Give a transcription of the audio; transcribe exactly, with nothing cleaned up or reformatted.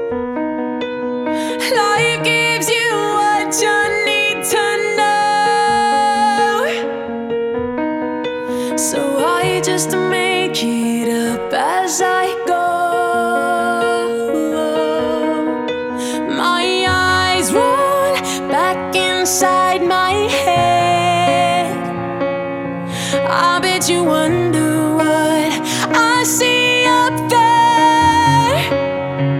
Life gives you what you need to know, so I just make it up as I go. My eyes roll back inside my head. I bet you wonder